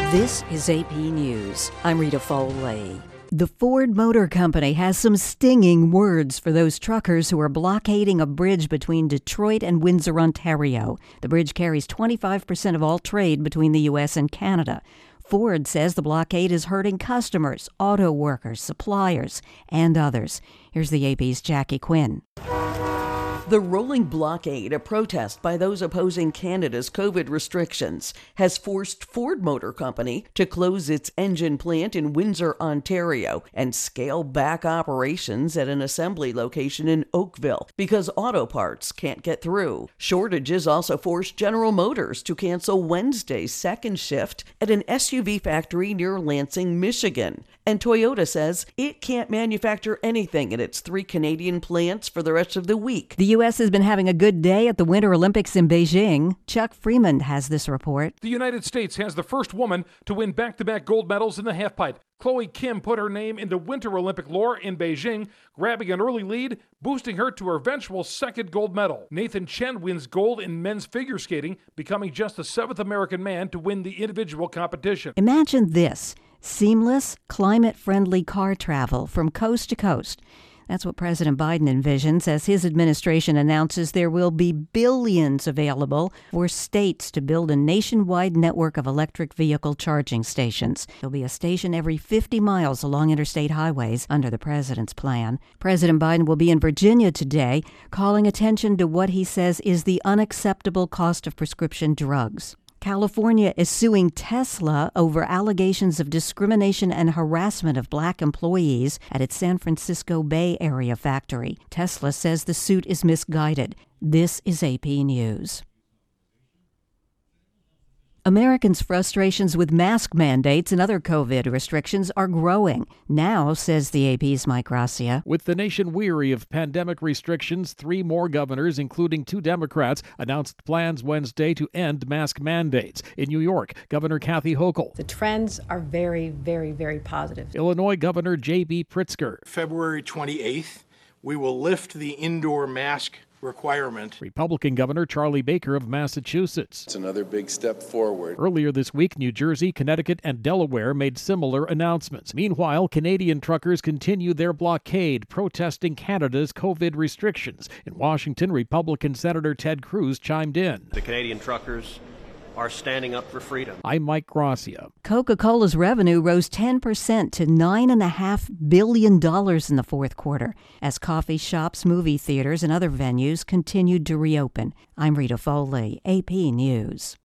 This is AP News. I'm Rita Foley. The Ford Motor Company has some stinging words for those truckers who are blockading a bridge between Detroit and Windsor, Ontario. The bridge carries 25% of all trade between the U.S. and Canada. Ford says the blockade is hurting customers, auto workers, suppliers, and others. Here's the AP's Jackie Quinn. The rolling blockade, a protest by those opposing Canada's COVID restrictions, has forced Ford Motor Company to close its engine plant in Windsor, Ontario, and scale back operations at an assembly location in Oakville because auto parts can't get through. Shortages also forced General Motors to cancel Wednesday's second shift at an SUV factory near Lansing, Michigan. And Toyota says it can't manufacture anything at its 3 Canadian plants for the rest of the week. The U.S. has been having a good day at the Winter Olympics in Beijing. Chuck Freeman has this report. The United States has the first woman to win back-to-back gold medals in the halfpipe. Chloe Kim put her name into Winter Olympic lore in Beijing, grabbing an early lead, boosting her to her eventual second gold medal. Nathan Chen wins gold in men's figure skating, becoming just the 7th American man to win the individual competition. Imagine this: seamless, climate-friendly car travel from coast to coast. That's what President Biden envisions as his administration announces there will be billions available for states to build a nationwide network of electric vehicle charging stations. There'll be a station every 50 miles along interstate highways under the president's plan. President Biden will be in Virginia today, calling attention to what he says is the unacceptable cost of prescription drugs. California is suing Tesla over allegations of discrimination and harassment of black employees at its San Francisco Bay Area factory. Tesla says the suit is misguided. This is AP News. Americans' frustrations with mask mandates and other COVID restrictions are growing. Now, says the AP's Mike Gracia. With the nation weary of pandemic restrictions, 3 more governors, including 2 Democrats, announced plans Wednesday to end mask mandates. In New York, Governor Kathy Hochul. The trends are very, very, very positive. Illinois Governor J.B. Pritzker. February 28th, we will lift the indoor mask requirement. Republican Governor Charlie Baker of Massachusetts. It's another big step forward. Earlier this week, New Jersey, Connecticut, and Delaware made similar announcements. Meanwhile, Canadian truckers continue their blockade, protesting Canada's COVID restrictions. In Washington, Republican Senator Ted Cruz chimed in. The Canadian truckers are standing up for freedom. I'm Mike Gracia. Coca-Cola's revenue rose 10% to $9.5 billion in the fourth quarter as coffee shops, movie theaters, and other venues continued to reopen. I'm Rita Foley, AP News.